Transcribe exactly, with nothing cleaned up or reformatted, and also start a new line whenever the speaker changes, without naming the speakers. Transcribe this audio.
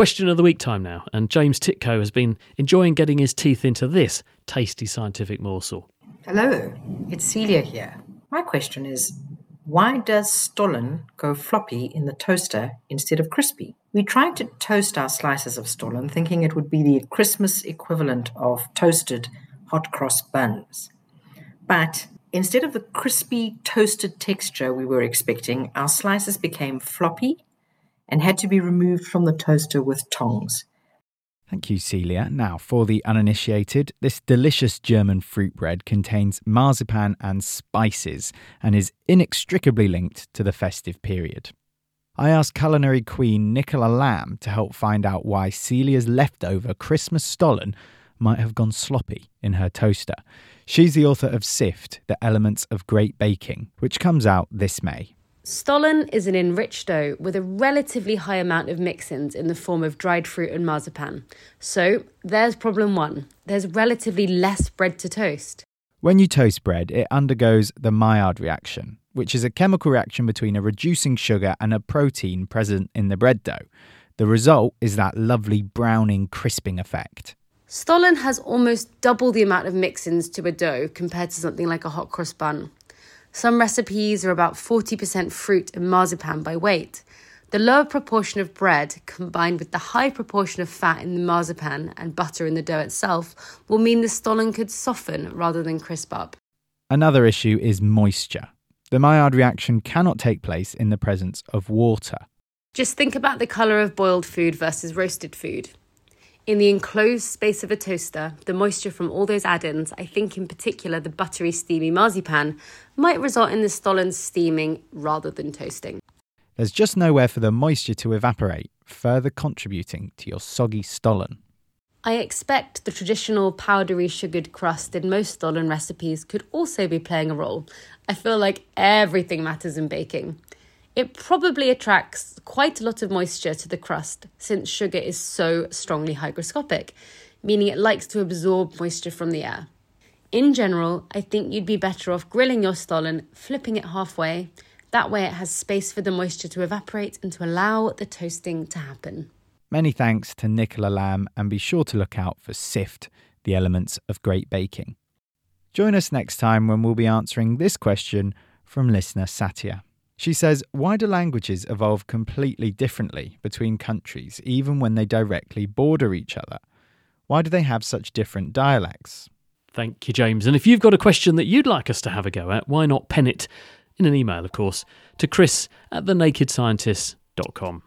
Question of the week time now, and James Titko has been enjoying getting his teeth into this tasty scientific morsel.
Hello, it's Celia here. My question is, why does stollen go floppy in the toaster instead of crispy? We tried to toast our slices of stollen thinking it would be the Christmas equivalent of toasted hot cross buns. But instead of the crispy toasted texture we were expecting, our slices became floppy and had to be removed from the toaster with tongs.
Thank you, Celia. Now, for the uninitiated, this delicious German fruit bread contains marzipan and spices and is inextricably linked to the festive period. I asked culinary queen Nicola Lamb to help find out why Celia's leftover Christmas stollen might have gone sloppy in her toaster. She's the author of Sift, The Elements of Great Baking, which comes out this May.
Stollen is an enriched dough with a relatively high amount of mix-ins in the form of dried fruit and marzipan. So there's problem one. There's relatively less bread to toast.
When you toast bread, it undergoes the Maillard reaction, which is a chemical reaction between a reducing sugar and a protein present in the bread dough. The result is that lovely browning, crisping effect.
Stollen has almost double the amount of mix-ins to a dough compared to something like a hot cross bun. Some recipes are about forty percent fruit and marzipan by weight. The lower proportion of bread, combined with the high proportion of fat in the marzipan and butter in the dough itself, will mean the stollen could soften rather than crisp up.
Another issue is moisture. The Maillard reaction cannot take place in the presence of water.
Just think about the colour of boiled food versus roasted food. In the enclosed space of a toaster, the moisture from all those add-ins, I think in particular the buttery, steamy marzipan, might result in the stollen steaming rather than toasting.
There's just nowhere for the moisture to evaporate, further contributing to your soggy stollen.
I expect the traditional powdery sugared crust in most stollen recipes could also be playing a role. I feel like everything matters in baking. It probably attracts quite a lot of moisture to the crust since sugar is so strongly hygroscopic, meaning it likes to absorb moisture from the air. In general, I think you'd be better off grilling your stollen, flipping it halfway. That way it has space for the moisture to evaporate and to allow the toasting to happen.
Many thanks to Nicola Lamb, and be sure to look out for Sift, The Elements of Great Baking. Join us next time when we'll be answering this question from listener Satya. She says, why do languages evolve completely differently between countries, even when they directly border each other? Why do they have such different dialects?
Thank you, James. And if you've got a question that you'd like us to have a go at, why not pen it, in an email, of course, to chris at the naked scientist dot com.